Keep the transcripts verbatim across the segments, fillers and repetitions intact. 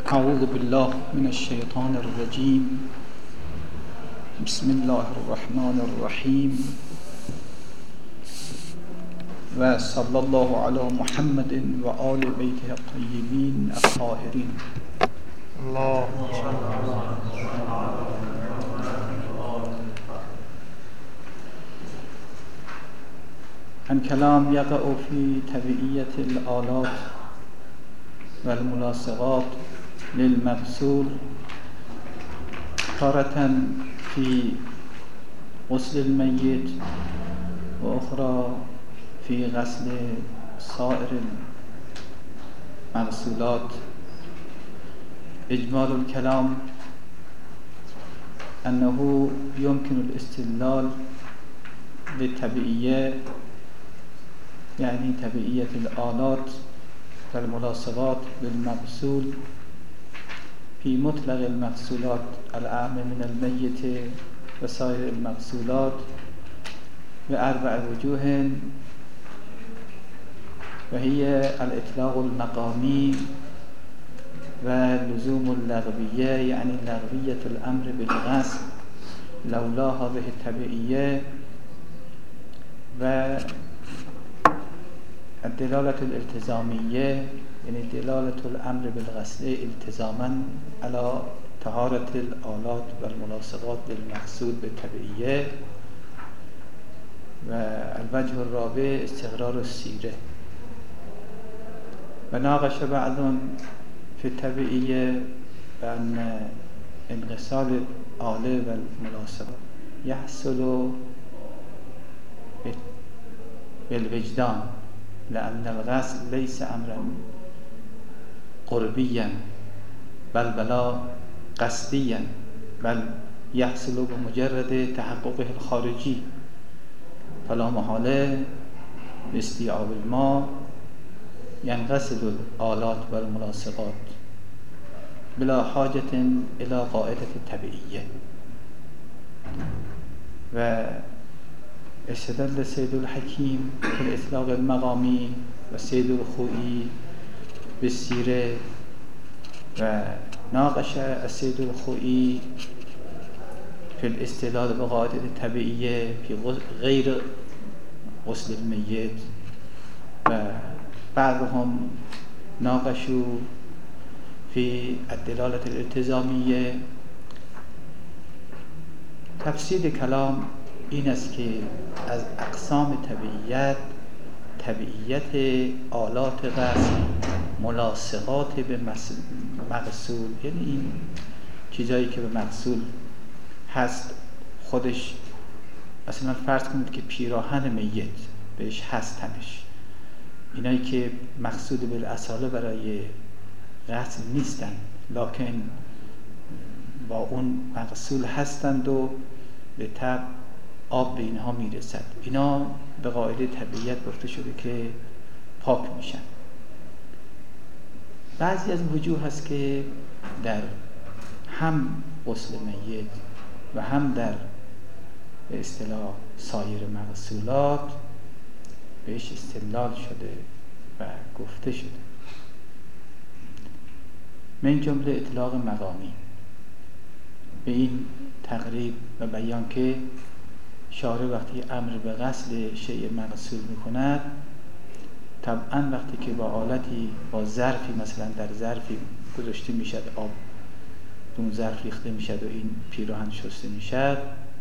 أعوذ بالله من الشيطان الرجيم. بسم الله الرحمن الرحيم. وصلى الله على محمد وآل بيته الطيبين الطاهرين. الله الكلام يقع في تبعية الآلات والملاصقات للمغسول تارة في غسل الميت وأخرى في غسل سائر المغسولات. إجمال الكلام أنه يمكن الاستدلال بالتبعية، يعني تبعية الآلات والملاصقات للمغسول في مطلق المغسولات الأعم من الميت وسائر المغسولات بأربع وجوه، وهي الإطلاق المقامي ولزوم اللغوية، يعني لغوية الأمر بالغسل لولا هذه التبعية، و الدلالة الالتزامية، يعني دلالة الأمر بالغسل التزاما على طهارة الآلات والملاصقات للمغسول بالتبعية. والوجه الرابع استقرار السيرة. وناقش بعض في التبعية بأن انغسال الآلة والملاصقات يحصل بالوجدان، لأن الغسل ليس أمرا قربيا بل بلا قصديا، بل يحصل بمجرد تحققه الخارجي، فلا محالة باستيعاب الماء ينغسل الآلات والملاصقات بلا حاجة إلى قاعدة التبعية. و استدل سيد الحكيم في الإطلاق المقامي وسيد الخوئي بالسيرة، وناقش السيد الخوئي في الاستدلال بقاعدة التبعية في غير غسل الميت، وبعضهم ناقشوا في الدلالة الالتزامية. تفسير كلام این است که از اقسام طبیعیت طبیعیت آلات غسل ملاصقات به مغسول، یعنی این چیزایی که به مغسول هست خودش، مثلا فرض کنید که پیراهن میت بهش هستنش، اینایی که مقصود بالاصاله برای غسل نیستن لکن با اون مغسول هستند و به طب آب به اینها میرسد، اینا به قاعده طبیعیت گفته شده که پاک میشن. بعضی از وجوه هست که در هم غسل میت و هم در به اصطلاح سایر مغسولات بهش استدلال شده و گفته شده، من جمله اطلاق مقامی به این تقریب و بیان که شارع وقتی امر به غسل شیء مغسول میکند، طبعا وقتی که با آلتی با ظرفی، مثلا در ظرفی گذاشته میشد آب اون ظرف ریخته میشد و این پیراهن شسته میشد،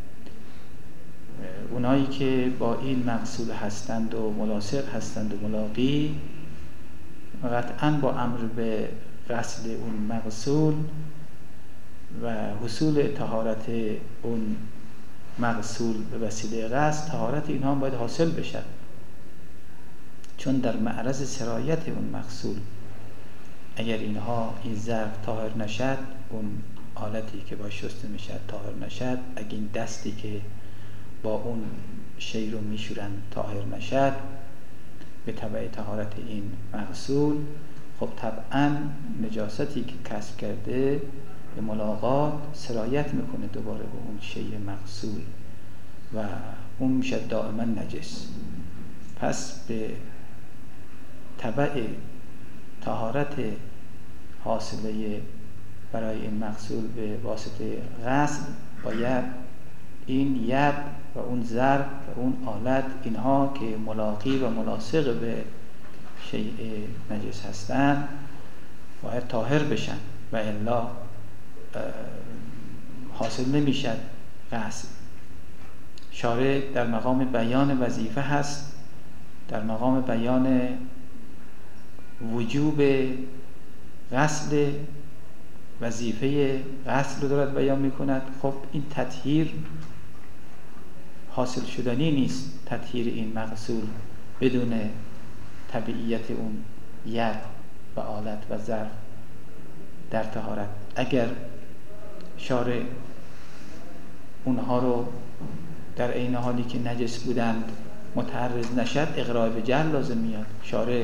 اونایی که با این مغسول هستند و ملاصق هستند و ملاقی، قطعا با امر به غسل اون مغسول و حصول طهارت اون مغسول به وسیله غسل، طهارت اینها باید حاصل بشد، چون در معرض سرایت اون مغسول اگر اینها این ظرف طاهر نشد، اون آلتی که با شسته میشد طاهر نشد، اگر این دستی که با اون شی رو میشورن طاهر نشد به تبع طهارت این مغسول، خب طبعا نجاستی که کسب کرده به ملاقات سرایت میکنه دوباره به اون شی مغسول و اون میشه دائما نجس. پس به تبع طهارت حاصله برای این مغسول به واسطه غسل باید این ید و اون ظرف و اون آلت، اینها که ملاقی و ملاصق به شیء نجس هستند باید طاهر بشن و الا حاصل نمیشد غسل. شارع در مقام بیان وظیفه هست، در مقام بیان وجوب غسل، وظیفه غسل رو دارد بیان میکند. خب این تطهیر حاصل شدنی نیست، تطهیر این مغسول بدون طبیعیت اون ید و آلت و ظرف در طهارت. اگر شارع اونها رو در عین حالی که نجس بودند متعرض نشد، اقراء به جهل لازم میاد. شارع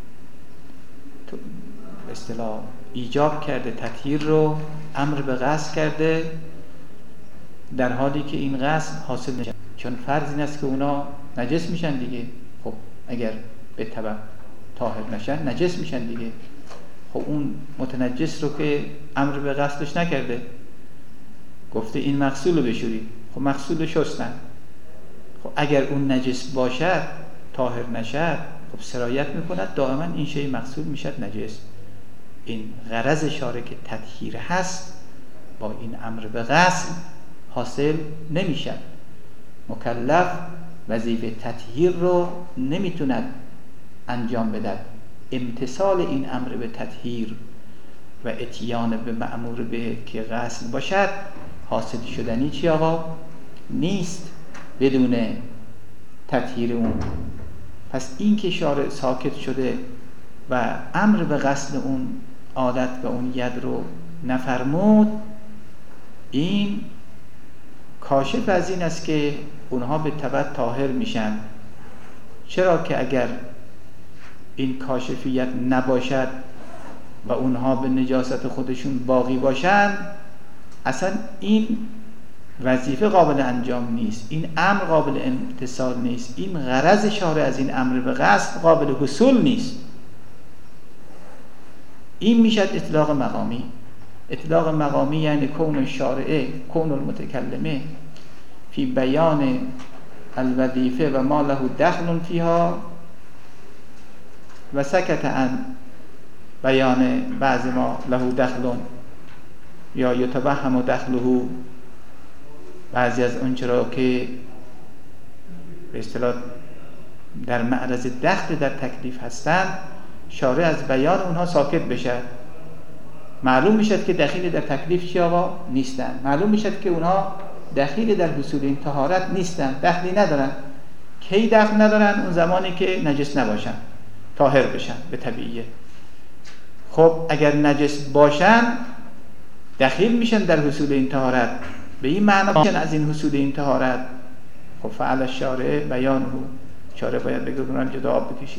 به اصطلاح ایجاب کرده تطهیر رو، امر به غسل کرده در حالی که این غسل حاصل نشد، چون فرض این است که اونا نجس میشن دیگه. خب اگر به تبع طاهر نشن نجس میشن دیگه. خب اون متنجس رو که امر به غسلش نکرده، گفته این مغسول رو بشوری، خب مغسول رو شستن. خب اگر اون نجس باشد طاهر نشد، خب سرایت میکند دائما این شی مغسول میشد نجس. این غرض شارع که تطهیر هست با این امر به غسل حاصل نمیشد. مکلف وظیفه تطهیر رو نمیتوند انجام بدهد. امتثال این امر به تطهیر و اتیان به مأمور به که غسل باشد حاصل شدنی چی آقا؟ نیست بدون تطهیر اون. پس این که شارع ساکت شده و امر به غسل اون عادت و اون ید رو نفرمود، این کاشف از این است که اونها به تبع طاهر میشن. چرا که اگر این کاشفیت نباشد و اونها به نجاست خودشون باقی باشن، اصلا این وظیفه قابل انجام نیست، این امر قابل امتثال نیست، این غرض شارع از این امر به غسل قابل حصول نیست. این میشد اطلاق مقامی. اطلاق مقامی یعنی کون الشارع، کون المتکلمه فی بیان الوظیفه و ما له دخل فیها و سکت عن بیان بعض ما له دخل یا یتوهم دخله، بعضی از اون چرا که به اصطلاح در معرض دخل در تکلیف هستند، شارع از بیان اونها ساکت بشد. معلوم میشد که دخیل در تکلیف چی آقا؟ نیستن. معلوم میشد که اونها دخیل در حصول این طهارت نیستن، دخلی ندارن. کی دخل ندارن؟ اون زمانی که نجس نباشن، طاهر بشن به طبیعیه. خب اگر نجس باشن دخیل میشن در حصول این طهارت، به این معنی میشن از این حصول این طهارت. خب فعل الشارع بیانه، شارع باید بگه اونها جدا آب بکشید.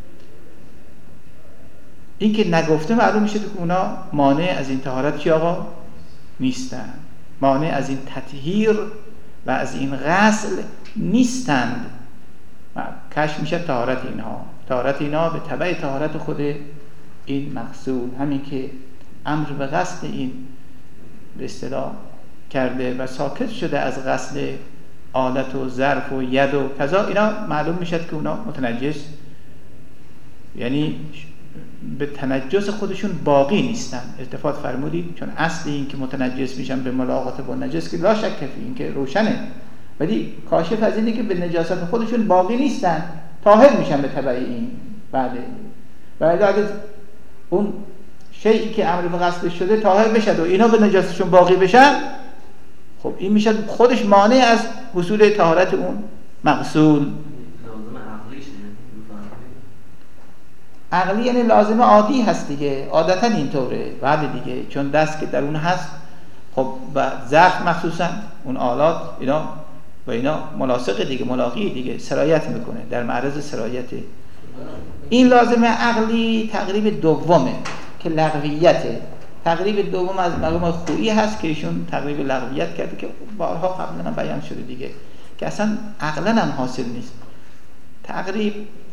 این که نگفته معلوم میشه که اونا مانع از این طهارت چی آقا؟ نیستن. مانع از این تطهیر و از این غسل نیستند. کشف میشه طهارت اینها. طهارت اینها به تبع طهارت خود این مغسول، همین که امر به غسل این به اصطلاح کرده و ساکت شده از غسل آلت و ظرف و ید و کذا، اینا معلوم میشد که اونا متنجس، یعنی به تنجس خودشون باقی نیستن. التفات فرمودید، چون اصل این که متنجس میشن به ملاقات با نجس که لا شک فی، این که روشنه، ولی کاشف از اینه که به نجاست خودشون باقی نیستن، طاهر میشن به تبع این. بله، ولی اگه اون شیئی که امر به غسل شده طاهر بشد و اینا به نجاستشون باقی بشن، خب این میشه خودش مانع از حصول طهارت اون مغسول. عقلی یعنی لازمه عادی هست دیگه، عادتا اینطوره. بله دیگه، چون دست که در اون هست، خب و ظرف مخصوصا اون آلات اینا و اینا ملاصق دیگه، ملاقی دیگه، سرایت میکنه، در معرض سرایته. این لازمه عقلی تقریب دومه که لغویته. تقریب دوم از مقام خویی هست که ایشون تقریب لغویت کرده که بارها قبلا هم بیان شده دیگه، که اصلا عقلا هم حاصل نیست. تقریب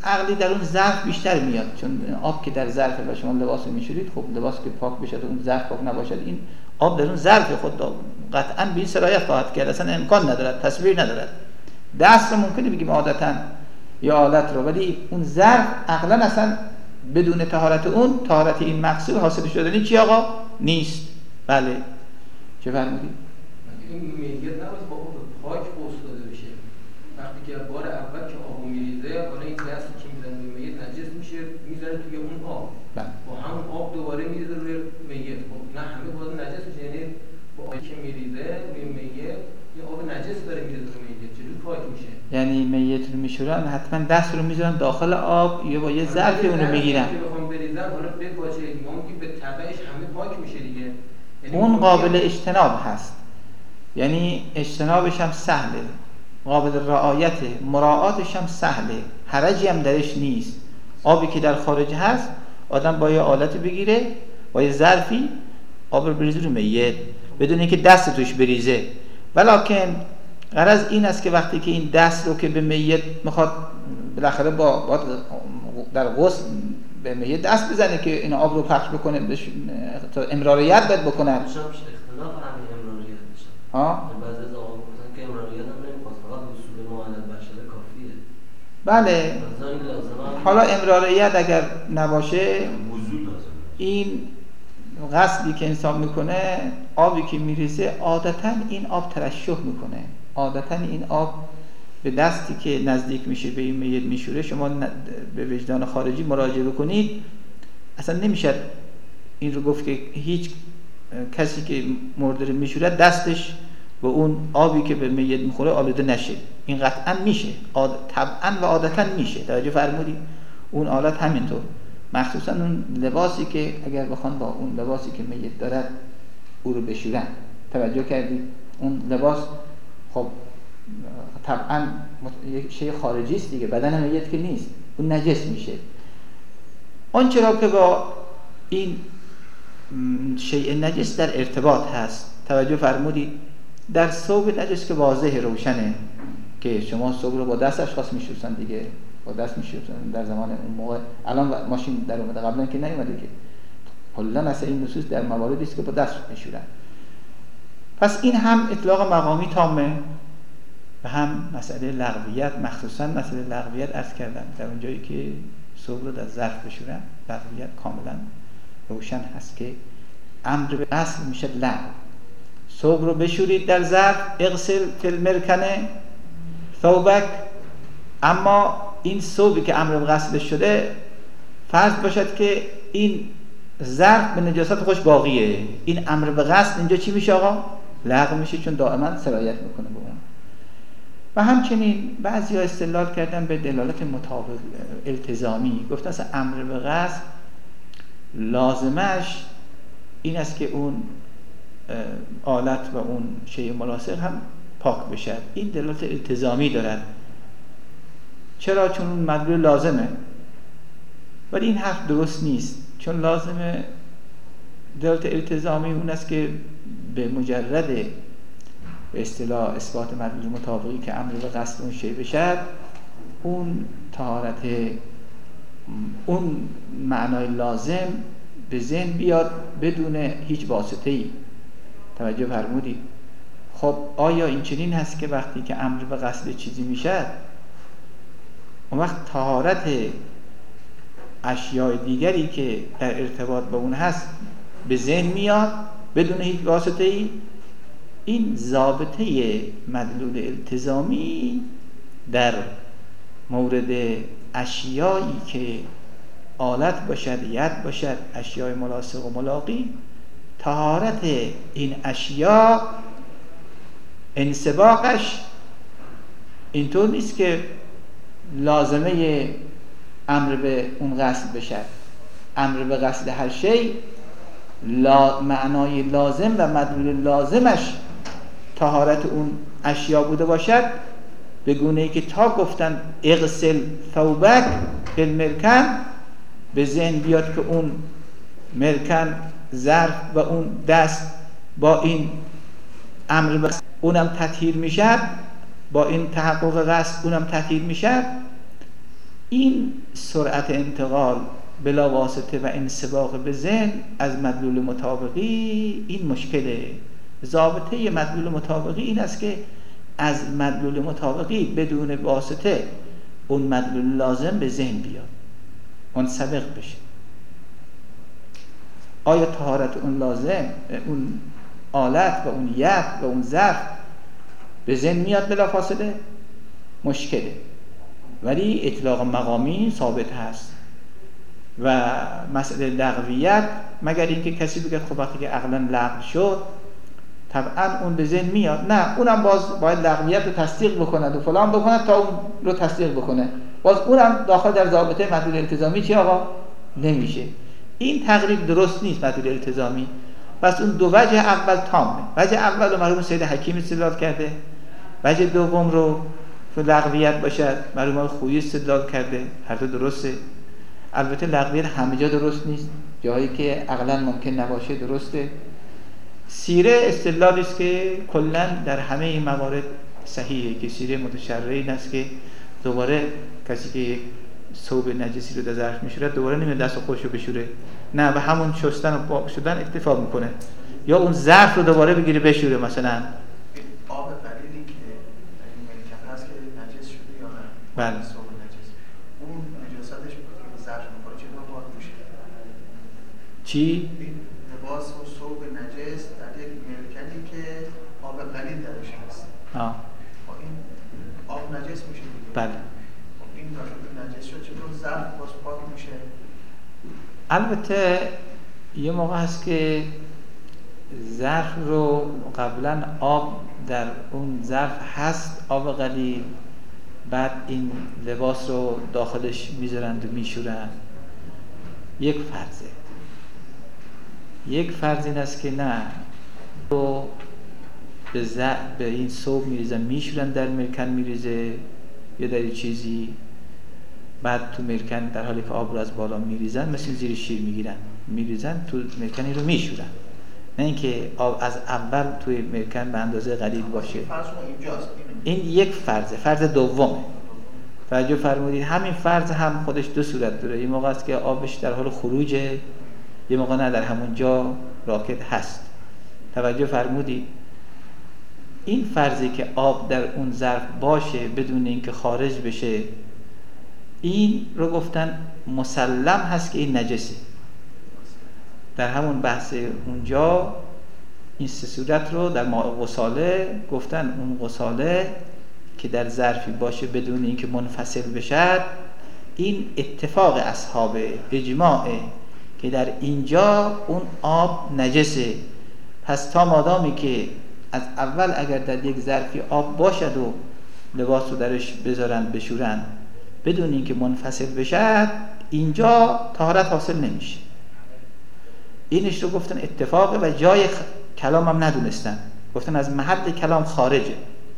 عقلی در اون ظرف بیشتر میاد، چون آب که در ظرف و شما لباس رو میشورید، خب لباس که پاک بشه اون ظرف پاک نباشد، این آب در اون ظرف خود قطعاً به این سرایت خواهد کرد، اصلا امکان ندارد، تصویر ندارد. دست رو ممکنه بگیم عادتاً یا آلت رو، ولی اون ظرف عقلاً اصلا بدون طهارت اون، طهارت این مقصود حاصل شدنی چی آقا؟ نیست. بله چه فرمودید؟ این میگه نباید با آب پاک قوس داده بشه. وقتی که بار اول که آب میریزه، حالا این دستی که میزنه روی میت نجس میشه، میذاره توی اون آب. بله. با همون آب دوباره میریزه روی میت. خب نه همه باز نجس میشه، یعنی با آبی که میریزه روی میت یه آب نجس داره میریزه روی میت، چجوری پاک میشه؟ یعنی میت رو میشورن حتما دست رو میذارن داخل آب یا با یه ظرفی اون رو میگیرن. که بخوام بریزن حالا به باشه دیگه اون که به تبعش همه پاک میشه دیگه. اون قابل اجتناب هست، یعنی اجتنابش هم سهله، قابل رعایته، مراعاتش هم سهله، حرجی هم درش نیست. آبی که در خارج هست آدم با یه آلت بگیره، با یه ظرفی آب رو بریزه رو میت بدون اینکه دست توش بریزه. ولکن غرض این است که وقتی که این دست رو که به میت میخواد بالاخره با, با در غسل به میت دست بزنه که این آب رو پخش بکنه، تا امراریت باید بکنه. اختلاف همین امراریت میشه. ها؟ بعضی از آقا گفتن که امراریت هم نمیخواد، فقط وصول معلل بشره کافیه. بله. حالا امراریت اگر نباشه، این غسلی که انسان میکنه، آبی که میریزه عادتاً این آب ترشح میکنه، عادتاً این آب به دستی که نزدیک میشه به این میت میشوره. شما به وجدان خارجی مراجعه بکنید، اصلا نمیشه این رو گفت که هیچ کسی که مرده میشوره دستش به اون آبی که به میت میخوره آلوده نشه. این قطعاً میشه، طبعاً و عادتاً میشه. توجه فرمودید؟ اون آلت همینطور، مخصوصاً اون لباسی که اگر بخوان با اون لباسی که میت دارد او رو بشورن. توجه کردید؟ اون لباس خب طبعاً یک شی خارجی است دیگه، بدن میت که نیست، اون نجس میشه. اون چرا که با این شیء نجس در ارتباط هست. توجه فرمودید؟ در ثوب نجس که واضح روشنه که شما ثوب رو با دست اشخاص میشورن دیگه، با دست میشورن در زمان اون موقع. الان ماشین در اومده، قبلا که نیومده که. کلا اصلا این نصوص در مواردی است که با دست میشورن. پس این هم اطلاق مقامی تامه و هم مسئله لغویت، مخصوصا مسئله لغویت عرض کردم در اون جایی که ثوب رو در ظرف بشورن، لغویت کاملا روشن هست که امر به غسل میشه لغو. ثوب رو بشورید در ظرف، اغسل فی المرکنه ثوبک. اما این ثوبی که امر به غسل شده، فرض باشد که این ظرف به نجاست خوش باقیه، این امر به غسل اینجا چی میشه آقا؟ لغو میشه، چون دائما سرایت میکنه به اون. و همچنین بعضی‌ها استدلال کردن به دلالت مطابق التزامی، گفتن اصلا امر به غسل لازمش این است که اون آلت و اون شیء ملاصق هم پاک بشد. این دلالت التزامی دارد. چرا؟ چون اون مدلول لازمه. ولی این حرف درست نیست، چون لازمه دلالت التزامی اون است که به مجرد به اصطلاح اثبات مدلول مطابقی که امر به غسل اون شیء بشد، اون طهارت، اون معنای لازم به ذهن بیاد بدون هیچ واسطه‌ای. توجه فرمودید؟ خب آیا این چنین هست که وقتی که امر به غسل چیزی میشه، اون وقت طهارت اشیاء دیگری که در ارتباط با اون هست به ذهن میاد بدون هیچ واسطه‌ای؟ این ضابطه مدلول التزامی در مورد اشیایی که آلت باشد، ید باشد، اشیاء ملاصق و ملاقی، طهارت این اشیاء انسباقش اینطور نیست که لازمه امر به اون غسل بشد. امر به غسل هر شی لا معنای لازم و مدلول لازمش طهارت اون اشیاء بوده باشد، به گونه‌ای که تا گفتن اغسل ثوبک بالمرکن، به ذهن بیاد که اون مرکن ظرف و اون دست با این امر به اونم تطهیر میشد، با این تحقق غسل اونم تطهیر میشد. این سرعت انتقال بلا واسطه و انسباق به ذهن از مدلول مطابقی این مشکله. ضابطه مدلول مطابقی این است که از مدلول مطابقی بدون واسطه اون مدلول لازم به ذهن بیاد، منسبق بشه. آیا طهارت اون لازم، اون آلت و اون ید و اون ظرف به ذهن میاد بلا فاصله؟ مشکله. ولی اطلاق مقامی ثابت هست و مسئله لغویت، مگر اینکه کسی بگه خب وقتی که عقلا لغو شد طبعا اون به ذهن میاد، نه اونم باز باید لغویت رو تصدیق بکنه و فلان بکنه تا اون رو تصدیق بکنه، باز اونم داخل در ضابطه مدلول التزامی چی آقا؟ نمیشه. این تقریب درست نیست مدلول التزامی. پس اون دو وجه اول تامه. وجه اول رو مرحوم سید حکیم استدلال کرده، وجه دوم رو که لغویت باشد مرحوم خویی استدلال کرده، هر دو درسته. البته لغویت همه جا درست نیست، جایی که عقلا ممکن نباشه درسته. سیره استدلالی است که کلا در همه این موارد صحیحه، که سیره متشرع این است که دوباره کسی که یک ثوب نجسی رو در ظرف میشوره دوباره نمیاد دست خودش رو بشوره، نه به همون شستن و پاک شدن اکتفا میکنه، یا اون ظرف رو دوباره بگیره بشوره. مثلا آب قلیلی که این ملکه هست که نجس شده یا نه، بله ثوب نجس، اون نجاستش به ظرف میخوره چطور پاک میشه؟ چی؟ این لباس و ثوب نجس در یک ملکنی که آب قلیل درش هست، آه. با این آب نجس میشه دیگه. بله. این داشته نجس شد چطور ظرف باز پاک میشه؟ البته یه موقع هست که ظرف رو قبلا آب در اون ظرف هست، آب قلیل، بعد این لباس رو داخلش میذارند و میشورند. یک فرضه یک فرض این است که نه رو به, ز... به این ثوب میریزن میشورن، در مرکن میریزه یا در چیزی، بعد تو مرکن در حالی که آب رو از بالا میریزن مثل زیر شیر میگیرن میریزن تو مرکنی رو میشورن، نه اینکه آب از اول توی مرکن به اندازه قلیل باشه. این یک فرضه. فرض دومه توجه فرمودید. همین فرض هم خودش دو صورت داره. یه موقع است که آبش در حال خروجه، یه موقع نه در همون جا راکد هست. توجه فرمودید. این فرضی که آب در اون ظرف باشه بدون اینکه خارج بشه، این رو گفتن مسلم هست که این نجسه. در همون بحث اونجا این سه صورت رو در ماء غساله گفتن، اون غساله که در ظرفی باشه بدون اینکه منفصل بشه، این اتفاق اصحاب اجماعه که در اینجا اون آب نجسه. پس تا مادامی که از اول اگر در یک ظرفی آب باشد و لباس رو درش بذارن بشورن بدون اینکه منفصل بشه، اینجا طهارت حاصل نمیشه. اینش رو گفتن اتفاقه و جای کلام هم ندونستن، گفتن از محل کلام خارجه.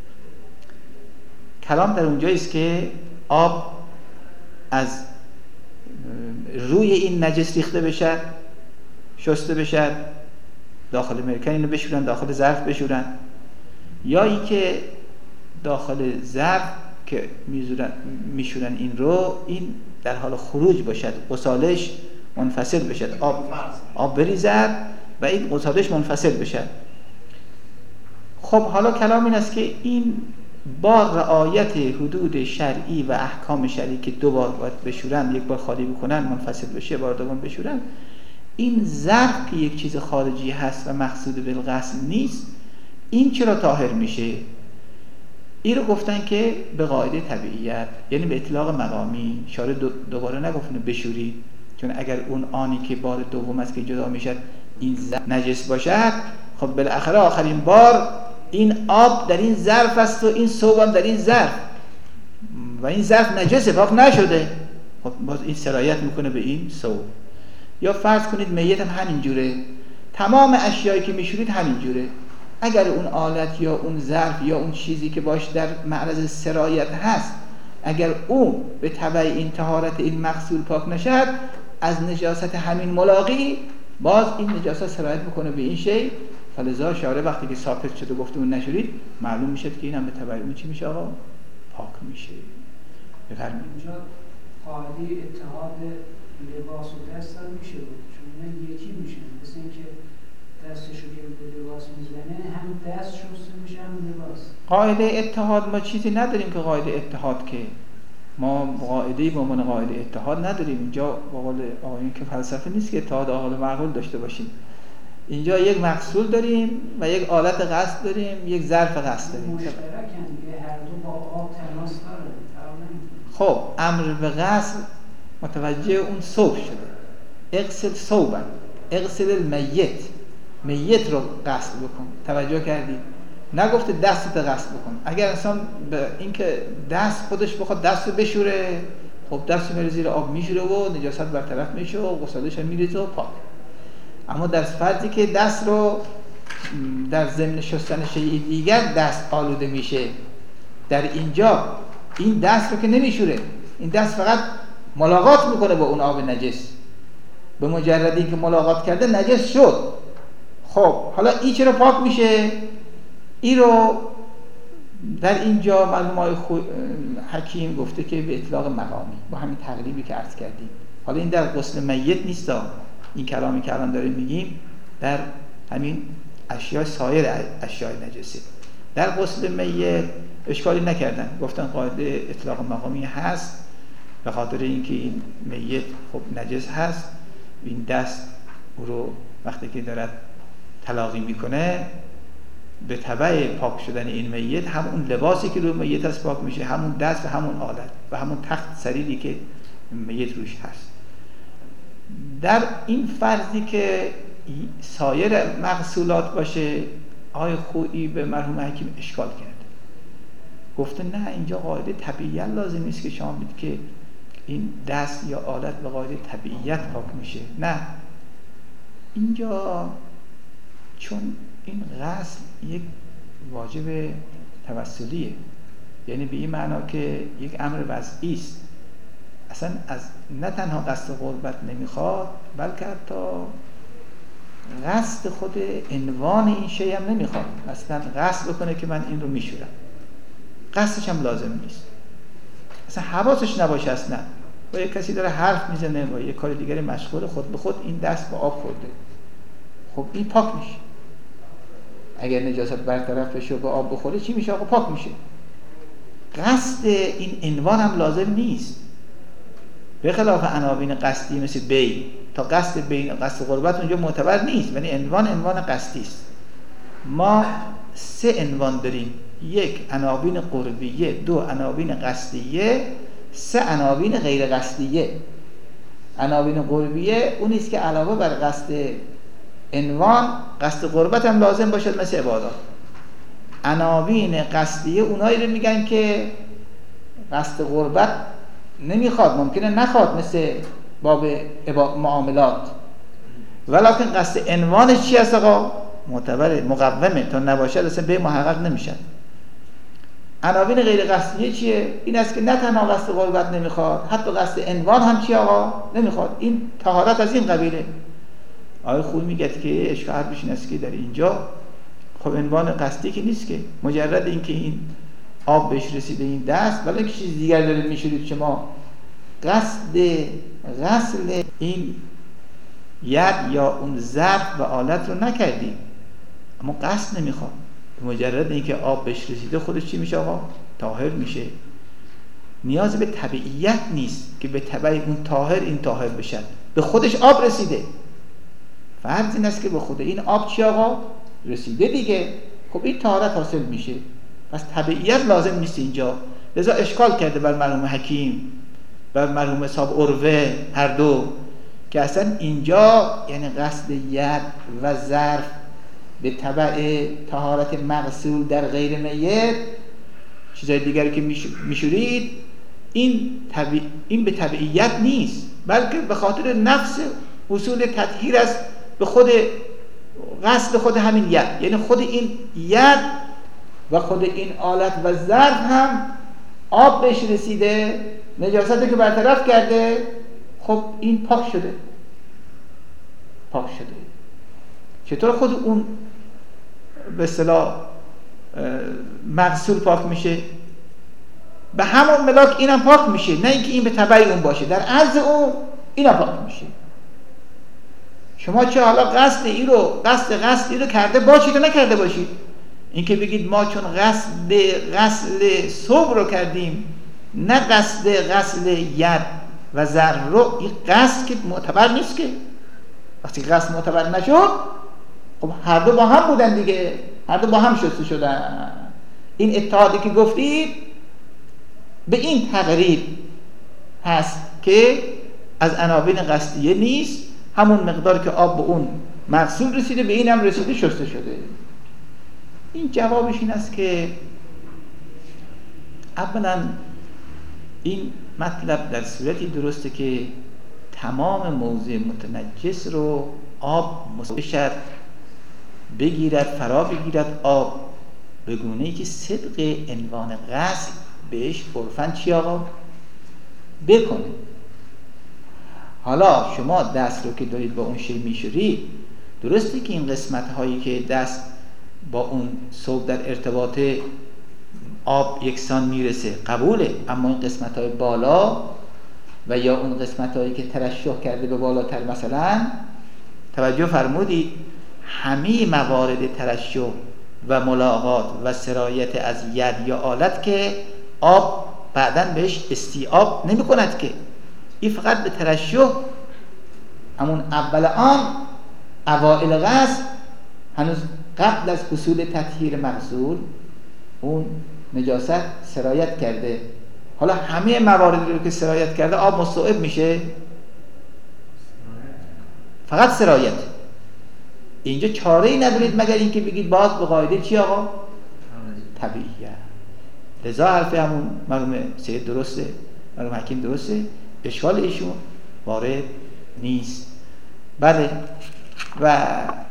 کلام در اونجایی است که آب از روی این نجس ریخته بشه، شسته بشه، داخل مرکن اینو بشورن، داخل ظرف بشورن، یا ای که داخل ظرف که میشورن این رو، این در حال خروج باشد، غسالش منفصل بشد، آب آب بریزد و این غسالش منفصل بشد. خب حالا کلام این است که این با رعایت حدود شرعی و احکام شرعی که دو بار باید بشورن، یک بار خالی بکنن منفصل بشه، بار دوم بشورن، این ظرف که یک چیز خارجی هست و مقصود بالغسل نیست، این چرا طاهر میشه؟ این رو گفتن که به قاعده طبیعیت، یعنی به اطلاق مقامی. شارع دو دوباره نگفتن بشورید، چون اگر اون آنی که بار دوم است که جدا میشد این ظرف نجس باشد، خب بالاخره آخرین بار این آب در این ظرف است و این ثوب هم در این ظرف و این ظرف نجسه، پاک نشده، خب باز این سرایت میکنه به این ثوب. یا فرض کنید میت هم همین جوره، تمام اشیایی که میشورید همین جوره، اگر اون آلت یا اون ظرف یا اون چیزی که باش در معرض سرایت هست، اگر اون به تبع این طهارت این مغسول پاک نشد، از نجاست همین ملاقی باز این نجاست سرایت میکنه به این شی. فلذا شارع وقتی که ساکت شده گفته اون نشورید، معلوم میشه که این هم به تبع اون چی میشه آقا؟ پاک میشه. بفرمایید. قاعده اتحاد لباس و دست هم میشه بود، چون اینا یکی میشن، مثل اینکه دستشو که به لباس میزنه هم دست شسته میشه هم لباس. قاعده اتحاد ما چیزی نداریم که قاعده اتحاد، که ما قاعده‌ای به عنوان قاعده اتحاد نداریم. اینجا به قول آقایون که فلسفه نیست که اتحاد عاقل و معقول داشته باشیم. اینجا یک محصول داریم و یک آلت قصد داریم، یک ظرف قصد داریم. مشترکن دیگه، هر دو با آب تماس داره. خب امر به غسل متوجه اون ثوب شده. اغسل ثوبا، اغسل المیت، میت رو غسل بکن. توجه کردی؟ نگفته دستت غسل بکن. اگر انسان به اینکه دست خودش بخواد دست رو بشوره، خب دست میره زیر آب میشوره و نجاست برطرف میشه و غسلش هم میریزه و پاک. اما در فرضی که دست رو در ضمن شستن شیء دیگر دست آلوده میشه، در اینجا این دست رو که نمیشوره، این دست فقط ملاقات میکنه با اون آب نجس. به مجرد اینکه ملاقات کرده نجس شد. خب حالا این چرا پاک میشه؟ این رو در اینجا مرحوم آقای حکیم گفته که به اطلاق مقامی، با همین تقریبی که عرض کردیم. حالا این در غسل میت نیست، این کلامی که الان داریم میگیم در همین اشیاء سایر اشیاء نجسه. در غسل میت اشکالی نکردن، گفتن قاعده اطلاق مقامی هست به خاطر اینکه این میت خب نجس هست. این دست او رو وقتی که دارد تلاقی میکنه به تبع پاک شدن این میت، همون لباسی که روی میت هست پاک میشه، همون دست و همون آلت و همون تخت سریری که میت روش هست. در این فرضی که سایر مغسولات باشه، آقای خویی به مرحوم حکیم اشکال کرد، گفته نه، اینجا قاعده طبیعیت لازم نیست که شما بید که این دست یا آلت به قاعده طبیعیت پاک میشه. نه، اینجا چون این غسل یک واجب توسلیه، یعنی به این معنا که یک امر وضعی است، اصلا از نه تنها قصد قربت نمیخواد، بلکه حتی قصد خود عنوان این شی هم نمیخواد. اصلا قصد بکنه که من این رو میشورم، قصدش هم لازم نیست، اصلا حواسش نباشه. اصلا با یک کسی داره حرف میزنه با یک کار دیگری مشغول، خود به خود این دست با آب خورده، خب این پاک میشه. اگر نجاست برطرف بشه و با آب بخوره چی میشه؟ آقا پاک میشه. قصد این عنوان هم لازم نیست، به خلاف عناوین قصدی مثل بی، تا قصد بین قصد قربت اونجا معتبر نیست، ولی عنوان عنوان قصدی است. ما سه عنوان داریم: یک عناوین قربیه، دو عناوین قصدیه، سه عناوین غیر قصدیه. عناوین قربیه اون است که علاوه بر قصد عنوان قصد قربت هم لازم باشد مثل عبادات. عناوین قصدیه اونایی رو میگن که قصد قربت نمیخواد، ممکنه نخواد، مثل باب معاملات، ولیکن قصد عنوانش چی هست آقا؟ معتبره، مقومه، تا نباشه اصلا به محقق نمیشن. عناوین غیر قصدیه چیه؟ این است که نه تنها قصد قربت نمیخواد، حتی قصد عنوان هم چی آقا؟ نمیخواد. این طهارت از این قبیله. آقای خویی میگه که اشکال بش این است که در اینجا خب عنوان قصدی که نیست، که مجرد اینکه این آب بهش رسیده این دست، ولی که چیز دیگر داره میشورید، شما قصد غسل این ید یا اون ظرف و آلت رو نکردید، اما قصد نمیخواد. مجرد اینکه آب بهش رسیده خودش چی میشه آقا؟ طاهر میشه. نیاز به طبیعیت نیست که به تبع اون طاهر این طاهر بشن، به خودش آب رسیده. فرض این است که به خود این آب چی آقا؟ رسیده دیگه، خب این طهارت حاصل میشه. پس طبیعیت لازم نیست اینجا. لذا اشکال کرده بر مرحوم حکیم، بر مرحوم صاحب عروه، هر دو، که اصلا اینجا یعنی قصد ید و ظرف به تبع طهارت مغسول در غیر میت، چیزای دیگری که میشورید، این طبیع این به طبیعیت نیست، بلکه به خاطر نفس اصول تطهیر است، به خود غسل خود همین ید، یعنی خود این ید و خود این آلت و ظرف هم آب بهش رسیده، نجاستی که برطرف کرده، خب این پاک شده، پاک شده. چطور خود اون به اصطلاح مغسول پاک میشه؟ به همون ملاک اینم پاک میشه، نه اینکه این به تبع اون باشه، در عرض اون اینم پاک میشه. شما چه حالا قصد این رو قصد قصد این رو کرده باشید و نکرده باشید، اینکه بگید ما چون قصد غسل ثوب رو کردیم نه قصد غسل ید و ذر رو، این قصد که معتبر نیست. که وقتی قصد معتبر نشد خب هر دو با هم بودن دیگه، هر دو با هم شسته شدن. این اتحادی که گفتید به این تقریب هست که از عناوین قصدیه نیست، همون مقدار که آب به اون مغسول رسیده به این هم رسیده شسته شده. این جوابش این است که اولا این مطلب در صورتی درسته که تمام موضع متنجس رو آب مسبشد بگیرد، فرا بگیرد آب، به گونه‌ای که صدق عنوان غسل بهش عرفاً چی آقا؟ بکنه. حالا شما دست رو که دارید با اون شی میشورید، درسته که این قسمت هایی که دست با اون ثوب در ارتباط آب یکسان میرسه قبوله، اما این قسمت های بالا و یا اون قسمت هایی که ترشح کرده به بالاتر، مثلا توجه فرمودید همه موارد ترشح و ملاقات و سرایت از ید یا آلت که آب بعداً بهش استیعاب نمی کند، که این فقط به ترشح همون اول آن اوائل غسل هنوز قبل از حصول تطهیر مغسول اون نجاست سرایت کرده. حالا همه مواردی رو که سرایت کرده آب مستوعب میشه؟ فقط سرایت. اینجا چاره‌ای ندارید مگر اینکه بگید باز به قاعده چی آقا؟ طبیعیه. لذا حرف همون مرحوم سید درسته، مرحوم حکیم درسته، اشکال ایشون وارد نیست. بله. و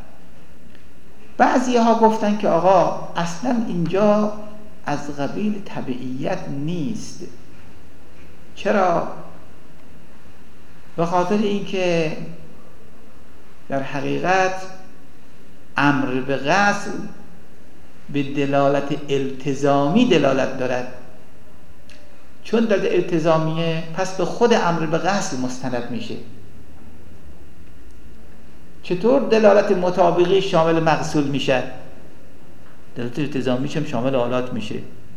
بعضی ها گفتن که آقا اصلا اینجا از قبیل طبیعیت نیست. چرا؟ به خاطر اینکه در حقیقت امر به غسل به دلالت التزامی دلالت دارد. چون در التزامیه پس به خود امر به غسل مستند میشه. چطور دلالت مطابقی شامل مغسول میشه؟ دلالت التزامی هم شامل آلات میشه.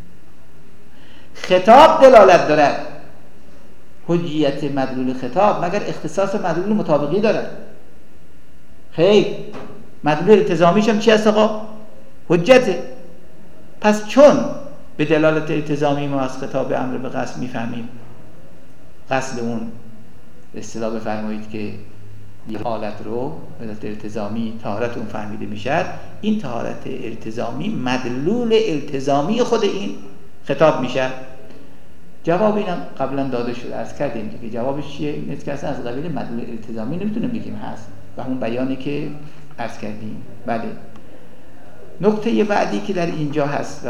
خطاب دلالت دارد. حجیت مدلول خطاب مگر اختصاص مدلول مطابقی دارد؟ خیر، مدلول التزامیش هم چی هست آقا؟ حجته. پس چون به دلالت التزامی ما از خطاب امر به غسل میفهمیم غسل اون به اصطلاح بفرمایید که یه حالت رو به دلالت التزامی طهارت اون فهمیده میشد، این طهارت التزامی مدلول التزامی خود این خطاب میشه. جواب اینم قبلا داده شده، عرض کردیم دیگه. جوابش چیه؟ این است که اصلا از قبیل مدلول التزامی نمیتونیم بگیم هست و همون بیانی که عرض کردیم. بله. نکته بعدی که در اینجا هست و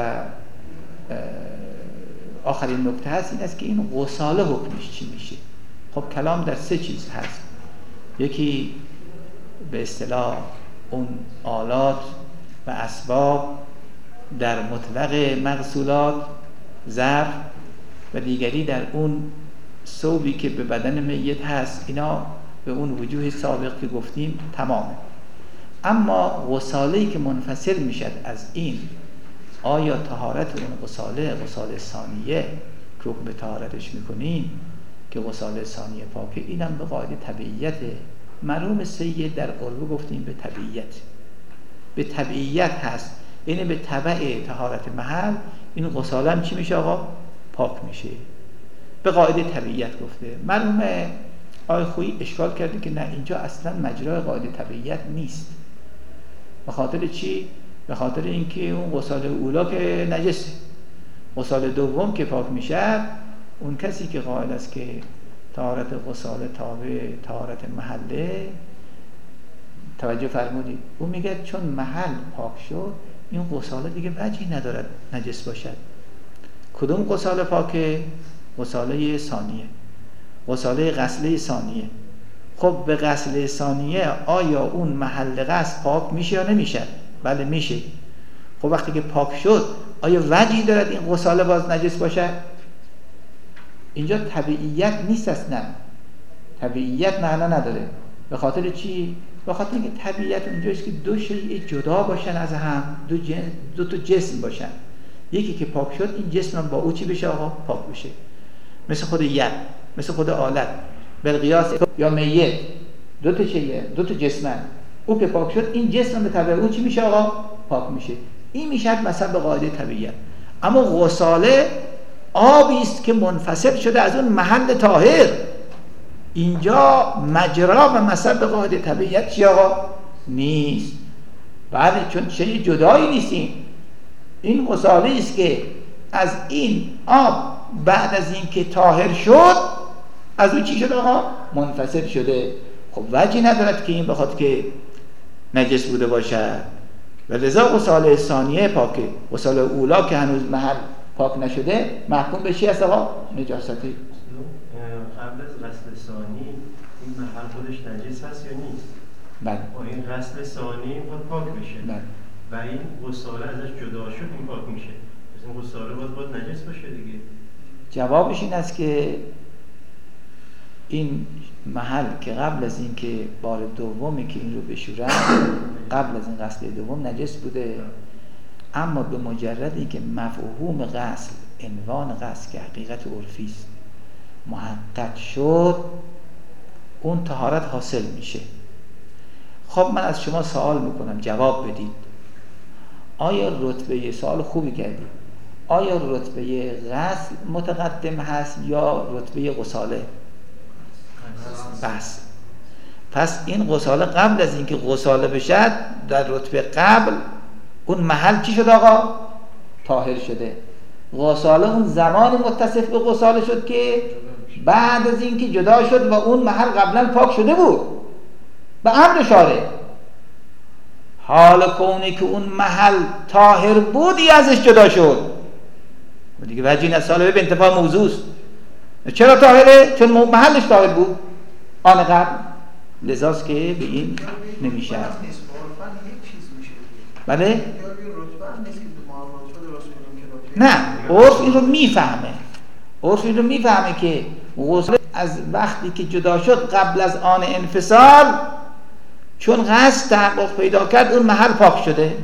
آخرین نکته هست این است که این غساله حکمش چی میشه. خب کلام در سه چیز هست. یکی به اصطلاح اون آلات و اسباب در مطلق مغسولات ظرف و دیگری در اون ثوبی که به بدن میت هست. اینا به اون وجوه سابق که گفتیم تمامه. اما غساله‌ای که منفصل میشد از این، آیا طهارت اون غساله غساله ثانیه که حکم طهارتش میکنیم که غساله ثانیه پاکه، اینم به قاعده طبیعیت مرحوم سید در قربه گفتیم به طبیعیت به طبیعیت هست، یعنی به تبع طهارت محل این غساله هم چی میشه آقا؟ پاک میشه. به قاعده طبیعیت گفته. مرحوم آقای خویی اشکال کرده که نه، اینجا اصلا مجرای قاعده طبیعیت نیست. به خاطر چی؟ به خاطر اینکه اون غساله اولا که نجسه، غساله دوم که پاک میشه، اون کسی که قائل است که طهارت غساله تابع طهارت محله، توجه فرمودید، اون میگه چون محل پاک شد این غساله دیگه وجهی ندارد نجس باشد. کدوم غساله پاکه؟ غساله ثانیه، غساله غسله ثانیه. خب به غسله ثانیه آیا اون محل غسل پاک میشه یا نمیشه؟ بله میشه. خب وقتی که پاک شد آیا وجهی دارد این غساله باز نجس باشه؟ اینجا طبیعیت نیست اصلا، طبیعیت معنا نداره. به خاطر چی؟ به خاطر اینکه طبیعت اونجاست که دو شیء جدا باشن از هم، دو, جن... دو تا جسم باشن. یکی که پاک شد این جسم با او چی بشه آقا؟ پاک بشه. مثل خود ید، مثل خود آلت، بالقیاس یا میت، دو تا شیء، دو تا جسمن. او که پاک شد این جسم به تبع او چی میشه آقا؟ پاک میشه. این میشه مثلا به قاعده طبیعیت. اما غساله آبی است که منفصل شده از اون محل طاهر. اینجا مجرا و مثلا به قاعده طبیعیت چی آقا؟ نیست. بعد چون شیء جدایی نیستیم، این غساله است که از این آب بعد از این که طاهر شد از اون چی شد آقا؟ منفصل شده. خب وجهی ندارد که این بخواد که نجس بوده باشد و لذا غساله ثانیه پاکه. غساله اولا که هنوز محل پاک نشده محکوم به چی است آقا؟ نجاسته. قبل از غسل ثانی این محل خودش نجس هست یا نیست؟ بله. با این غسل ثانی باید پاک بشه. بله. و این غساله ازش جدا شد این پاک میشه. پس این غساله باید باید نجس باشه دیگه. جوابش این است که این محل که قبل از این که بار دومی که این رو بشورن، قبل از این غسل دوم نجس بوده، اما به مجرد اینکه مفهوم غسل، عنوان غسل که حقیقت عرفی است محقق شد، اون طهارت حاصل میشه. خب من از شما سوال میکنم جواب بدید. آیا رتبه، سوال خوبی کردید، آیا رتبه غسل متقدم هست یا رتبه غساله؟ بس پس این غساله قبل از اینکه غساله بشد در رتبه قبل اون محل چی شد آقا؟ طاهر شده. غساله اون زمان متصف به غساله شد که بعد از اینکه جدا شد و اون محل قبلا پاک شده بود به امر شارع. حال کونی که اون محل طاهر بودی ازش جدا شد دیگه وجهی نه، ساله به انتفاع موضوع است. چرا طاهره؟ چون محلش طاهر بود آن قبل، لذاست که به این نمیشه. بله؟ نه، عرف این رو میفهمه، عرف این رو میفهمه که غسل از وقتی که جدا شد قبل از آن انفصال چون قصد تحقق پیدا کرد اون محل پاک شده.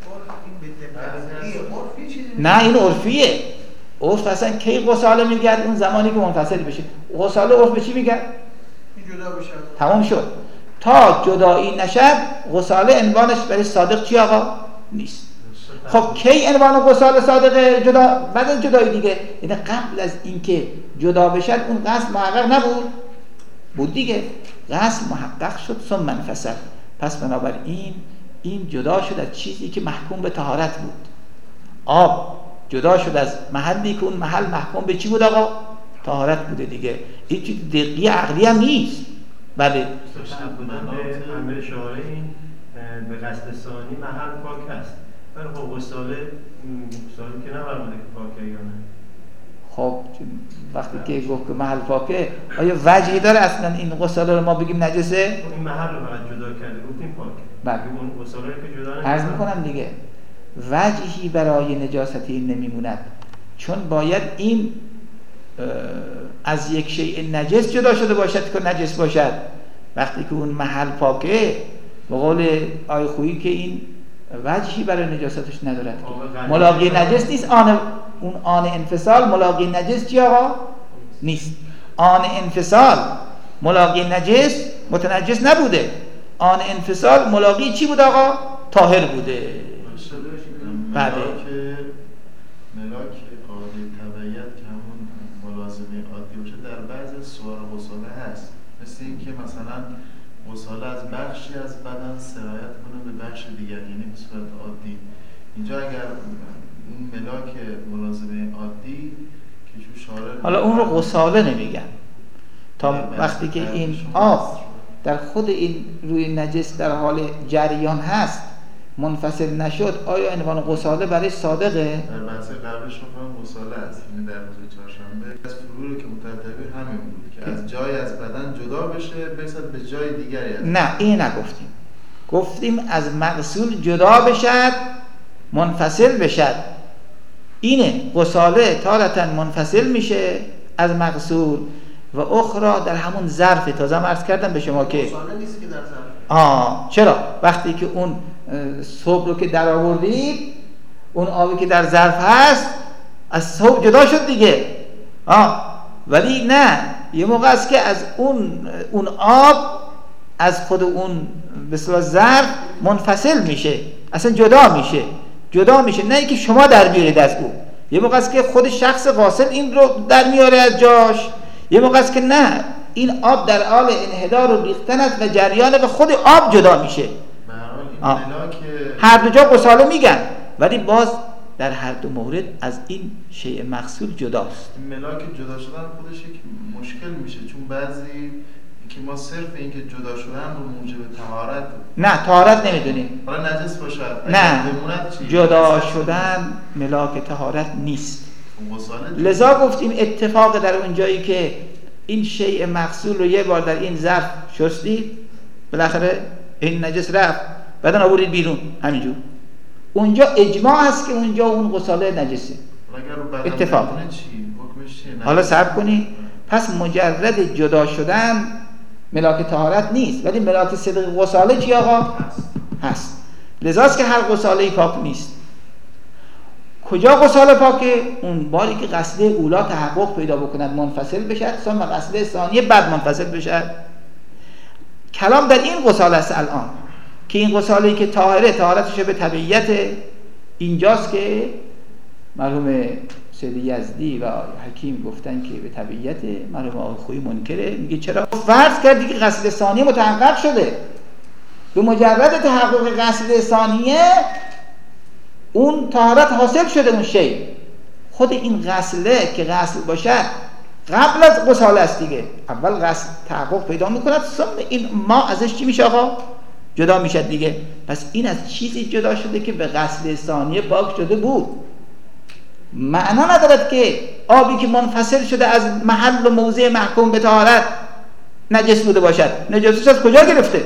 نه این عرفیه. عرف اصلا کی غساله میگرد؟ اون زمانی که منفصل بشه. غساله عرف به چی میگرد؟ جدا بشه. تمام شد. تا جدایی نشد غساله عنوانش برای صادق چی آقا؟ نیست. خب کی عنوان غساله صادق؟ جدا بعد از جدایی دیگه. یعنی قبل از اینکه جدا بشد اون قصد محقق نبود؟ بود دیگه. قصد محقق شد ثم منفصل. پس بنابراین این جدا شد از چیزی که محکوم به طهارت بود. آب جدا شد از محلی که اون محل محکوم به چی بود آقا؟ طهارت بوده دیگه. این چیز دقیقی عقلی هم نیست. بله. مستشنب بودن به امر شارع این به قصد ثانی محل پاک هست. ولی خب غساله غساله که نفرموده که پاکه یا نه. خب وقتی که گفت که محل پاکه، آیا وجهی داره اصلا این غساله رو ما بگیم نجسه؟ این محل رو فقط جدا کرده گفتیم پاکه. بله. اون غساله که جدا عرض میکنم دیگه وجهی برای نجاست این نمیموند، چون باید این از یک شیء نجس جدا شده باشد که نجس باشد. وقتی که اون محل پاکه، به قول آی خویی که این وجهی برای نجاستش ندارد، ملاقی نجس نیست. آن اون آن انفصال ملاقی نجس چی آقا؟ نیست. آن انفصال ملاقی نجس متنجس نبوده. آن انفصال ملاقی چی بود آقا؟ طاهر بوده. ملاک ملاک قاعده تبعیت که همون ملازمه عادی باشه در بعضی صور غساله هست، مثل این که مثلا غساله از بخشی از بدن سرایت کنه به بخش دیگر، یعنی به صورت عادی. اینجا اگر اون ملاک ملازمه عادی که چون شارع، حالا اون رو غساله نمیگن تا وقتی که این آب در خود این روی نجس در حال جریان هست منفصل نشد، آیا عنوان غساله برای صادقه؟ در بحث قبلش می‌خوام غساله است، یعنی در روز چهارشنبه از فروری که متعدی همین بود که از جای از بدن جدا بشه برسد به جای دیگری. از نه این نگفتیم، گفتیم از مغسول جدا بشد منفصل بشد. اینه غساله تارتاً منفصل میشه از مغسول و اخرى در همون ظرف. تازه هم عرض کردم به شما که غساله نیست که در ظرف. آه چرا؟ وقتی که اون صبح رو که در آوردید، اون آبی که در ظرف هست از صبح جدا شد دیگه. آه ولی نه، یه موقع است که از اون اون آب از خود اون به اصطلاح ظرف منفصل میشه، اصلا جدا میشه جدا میشه نه اینکه شما در بیارید از او. یه موقع است که خود شخص غاسل این رو در میاره از جاش، یه موقع است که نه، این آب در حال انحدار و ریختن است و جریان و خود آب جدا میشه. هر دو جا غساله میگن، ولی باز در هر دو مورد از این شیء مغسول جداست. ملاک جدا شدن خودش یک مشکل میشه، چون بعضی که ما صرف این که جدا شدن رو موجب طهارت، نه طهارت نمیدونیم، حالا نجس باشه نه، جدا شدن ملاک طهارت نیست. لذا گفتیم اتفاق در اون جایی که این شیء مغسول رو یه بار در این ظرف شستید، بالاخره این نجس رفت، بعدن آورید بیرون همینجور، اونجا اجماع هست که اونجا اون غساله نجسه. اتفاق. حالا صبر کنید، پس مجرد جدا شدن ملاک طهارت نیست، ولی ملاک صدق غساله چی آقا؟ هست. لذاست که هر غساله پاک نیست. کجا غساله پاکه؟ اون باری که غسله اولا تحقق پیدا بکند، منفصل بشد، ثم غسله ثانیه بعد منفصل بشد. کلام در این غساله است الان، که این غساله‌ای که طاهره، طهارتش به طبیعت اینجاست که مرحوم سید یزدی و حکیم گفتن که به طبیعت، مرحوم آقای خویی منکره، میگه چرا؟ فرض کردی که غسل ثانیه متحقق شده، به مجرد تحقق غسل ثانیه اون طهارت حاصل شده. اون شی خود این غسله که غسل باشد قبل از غساله است دیگه، اول غسل تحقق پیدا میکند، ثم این ما ازش چی میشه آقا؟ جدا میشه دیگه. پس این از چیزی جدا شده که به غسل ثانیه پاک شده بود. معنا ندارد که آبی که منفصل شده از محل و موضع محکوم به طهارت نجس بوده باشد. نجاسش از کجا گرفته؟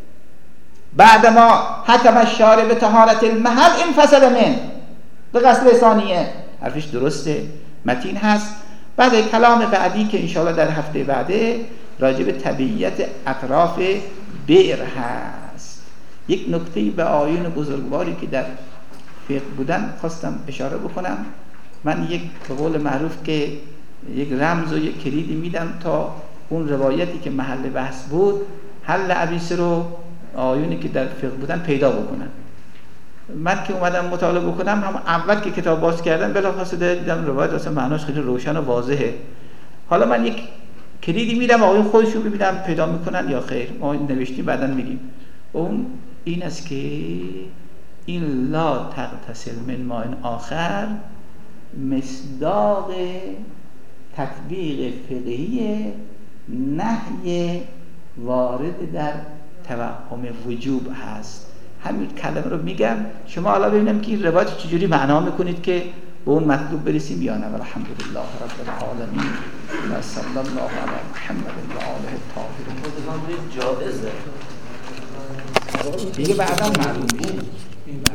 بعدما حکم الشارع به طهارت المحل انفصل من به غسل ثانیه. حرفش درسته، متین هست. بعد کلام بعدی که انشاءالله در هفته بعده راجع به طبیعت اطراف بئر هست. یک نکته به آیین بزرگواری که در فقه بودن خواستم اشاره بکنم. من یک به قول معروف که یک رمز و یک کلیدی میدم تا اون روایتی که محل بحث بود، حل عبیسه رو آیونی که در فقه بودن پیدا بکنن. من که اومدم مطالعه بکنم، هم اول که کتاب باز کردم بلافاصله دیدم روایت اصلا معناش خیلی روشن و واضحه. حالا من یک کلیدی میدم، آقایون خودشون ببینم پیدا میکنن یا خیر، ما نوشتیم بعداً میگیم. اون این است که این لا تغتسل من ماء آخر مصداق تطبیق فقهی نهی وارد در توهم وجوب هست. همین کلمه رو میگم، شما حالا ببینم که این روایت چجوری معنا میکنید که به اون مطلوب برسیم یا نه. الحمدلله رب العالمین و صلی الله علی محمد و آله الطاهرین. جایزه دیگه بعدا معلوم میشه.